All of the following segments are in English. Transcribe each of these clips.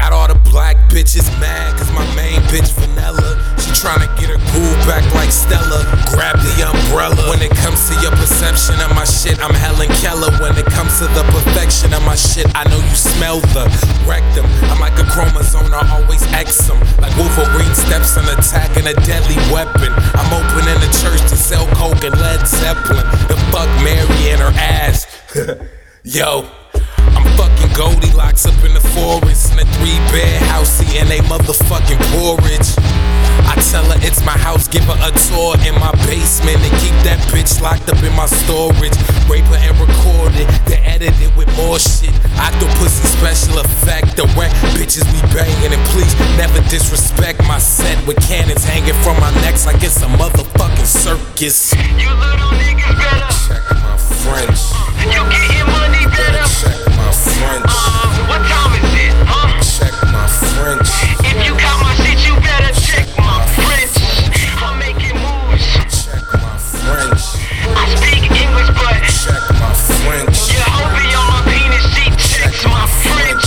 Got all the black bitches mad cause my main bitch vanilla. She tryna get her groove back like Stella. Grab the umbrella. When it comes to your perception of my shit, I'm Helen Keller. When it comes to the perfection of my shit, I know you smell the rectum. I'm like a chromosome, I always X them. Like Wolverine steps on attacking a deadly weapon. I'm opening a church to sell coke and Led Zeppelin. The fuck Mary and her ass. Yo, I'm fucking Goldilocks up in the forest in a 3-bed house eating they motherfucking porridge. I tell her it's my house, give her a tour in my basement and keep that bitch locked up in my storage. Rape her and record it, then edit it with more shit. Octopussy special effect, the wreck bitches we banging. And please never disrespect my set with cannons hanging from my necks like it's a motherfucking circus. You little niggas better check my French. You getting money better Check my French. What time is it, huh? Check my French. If you got my shit, you better check my French. I'm making moves. Check my French. I speak English, but Check my French. your homie on my penis, she checks my French.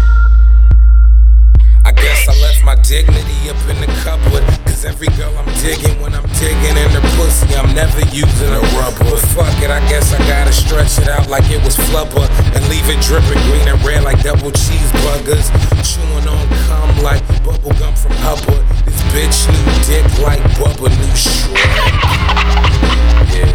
I guess I left my dignity up in the cupboard. Cause every girl I'm digging, when I'm digging in her pussy, I'm never using a rubber. But fuck it, I guess I gotta stretch it out like it was flubber. And leave it dripping green and red like double cheeseburgers. Chewing on cum like bubblegum from Hubbard. This bitch new dick like Bubba new Shrek. Yeah.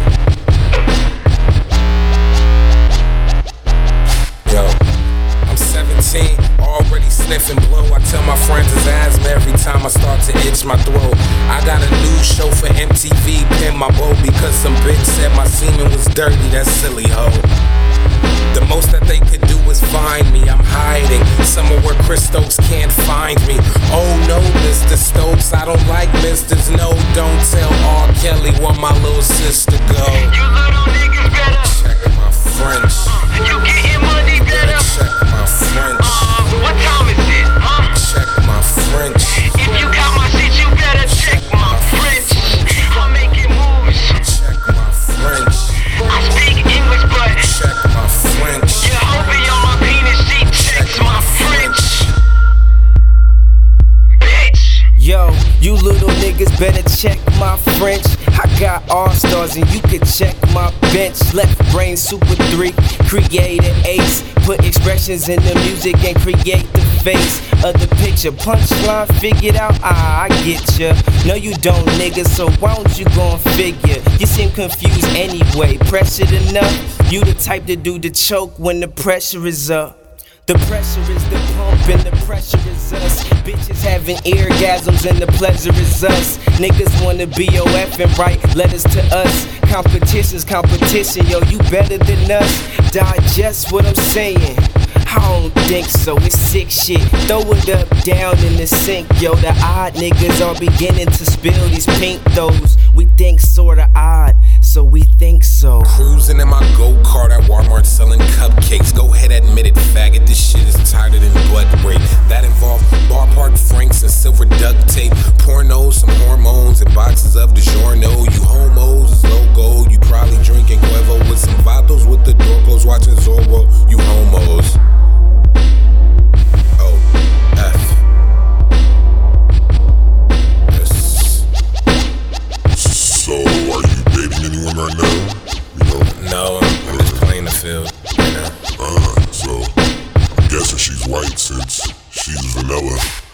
Yo, I'm 17, already sniffing blow. I tell my friends it's asthma every time I start to itch my throat. I got a new show for MTV, pin my bow because some bitch said my semen was dirty, that silly hoe. The most that they could do is find me, I'm hiding somewhere where Chris Stokes can't find me. Oh no, Mr. Stokes, I don't like misters, no, don't tell R. Kelly where my little sister go. You little niggas better Check my French. You getting money better Check my French. What time is it, huh? Check my French. If you got my shit, you better check my French. I'm making moves. Check my French. I speak English, but Check my French. your homie on my penis, she checks my French. Bitch. Yo, you little niggas better check my French. I got all-stars and you can check my bench. Left brain super 3, create an ace. Put expressions in the music and create the face of the picture. Punchline figured out, I get ya. No you don't nigga, so why don't you go and figure? You seem confused anyway, pressured enough. You the type to do the choke when the pressure is up. The pressure is the pump and the pressure is us. Bitches having orgasms and the pleasure is us. Niggas wanna be OF and write letters to us. Competition's competition, yo, you better than us. Digest what I'm saying. I don't think so, it's sick shit. Throw it up, down in the sink, yo. The odd niggas are beginning to spill these pink those. We think sorta odd, so we think so. Cruising in my go-kart at Walmart selling cupcakes. Go ahead, admit it, faggot, this shit is tighter than butt rape. That involved bar park franks and silver duct tape. Pornos, some hormones, and boxes of DiGiorno. You homos is logo, you probably drinking Cuervo with some vatos with the door closed watching Zorro. You homos. So, are you dating anyone right now? You know? No, I'm just playing the field. You know? So, I'm guessing she's white since she's vanilla.